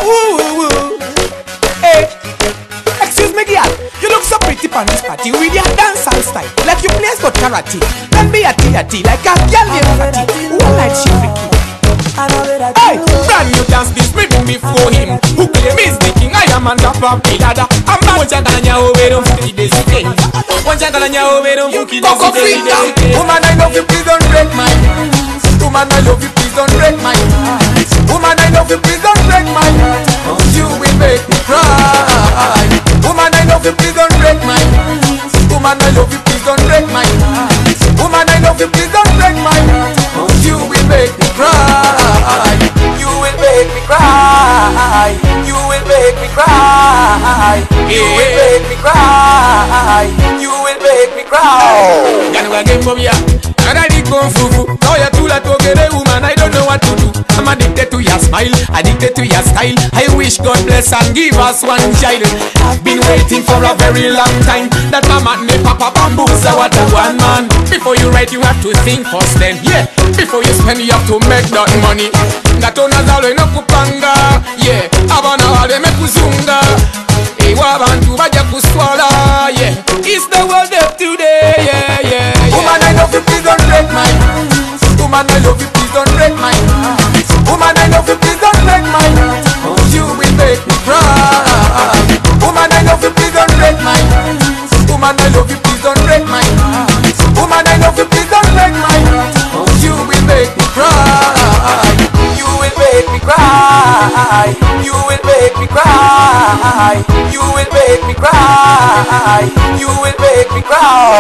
Woo. Hey, excuse me, girl. You look so pretty on this party with your dancehall style, like you play for karate. Then be a tea like a girl named Fatty. One night she freaky. Hey, brand new dance this rhythm before him. Who claim is the king? I am on top of the ladder. I'm back. One chakalanya over don't fuki desike. One chakalanya over don't fuki desike. Woman I love you, please don't break my heart. Woman I love you, please don't break my heart. Woman I love you, please don't break my heart. You will make me cry. Woman I love you, please don't break my heart. Woman I love you, please don't break my heart. Woman I love you, please don't break my heart. You will make me cry. You will make me cry. You will make me cry. You will make me cry. You will make me cry. Ganwa game for ya. And I did kung fu. Now you're too late to get a woman. I don't know what to do. I'm addicted to your smile, addicted to your style. I wish God bless and give us one child. I've been waiting for a very long time. That mama me papa bamboozle what a one man. Before you write you have to think first then. Yeah, before you spend you have to make that money. Ngatona zalo inokupanga. Yeah, abana wale mekuzunga. Wabantu baja kuswala. Yeah, it's the world of today. Yeah. Woman I love you, please don't break my heart. Woman I love you, please don't break my heart. Woman I love you, please don't break my heart. You will make me cry. Woman I love you, please don't break my heart. Woman I love you, please don't break my heart. Woman I love you, please don't break my heart. You will make me cry. You will make me cry. You will make me cry. You will make me cry. You will make me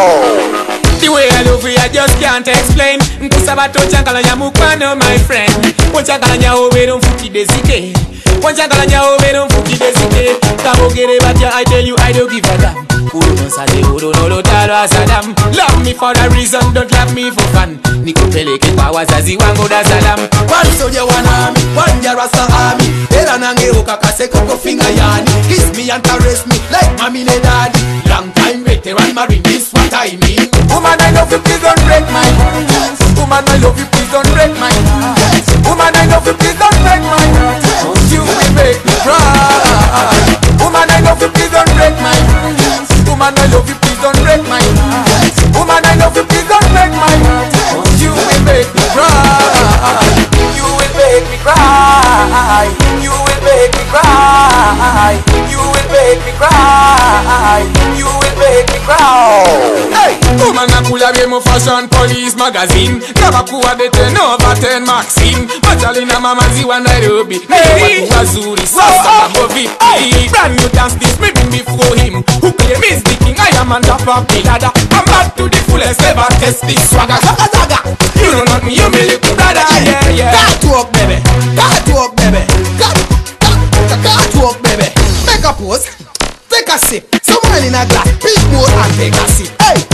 cry. The way I love you, I just can't explain. Nkusabato chankalanya mukwano, my friend. Wanchankalanya owe don't fuki desike. Wanchankalanya owe don't fuki desike. Kabogere batya, I tell you I don't give a damn. Udo sale, udo no talo asadam. Love me for a reason, don't love me for fun. Nikupeleke kwa wazazi wangu Dar es Salaam. One soldier, one army, one Jarasa army. Era nange ukakase koko finger yani. Kiss me and caress me like mommy and daddy. Long time veteran marine, this what I mean. Woman I love you, please don't break my heart. Yes. Woman I love you, please don't break my heart. Yes. Woman I love you, please don't break my heart. You will make me cry. Woman I love you, please don't break my heart. Yes. Woman I love you, please don't break my heart. Yes. Woman I love you, please don't break my heart. You will make me cry. You will make me cry. You will make me cry. You will make me cry. You will make me cry. Hey, woman I pull up my fashion police magazine. Kabakuwa de 10 over 10 Maxine. Machalina mama ziwa Nairobi. Hey, wazuri sasa mambo vipi? Brand new dance this rhythm before him. Who claim is the king? I am on top of the ladder. I'm back to the fullest ever test this swagger. You don't know me, you me little brother. Yeah. Got to work, baby. Got to work, baby. Got to work, baby. Make a pose. Take a sip. Someone in a glass. Big more and take a sip. Hey,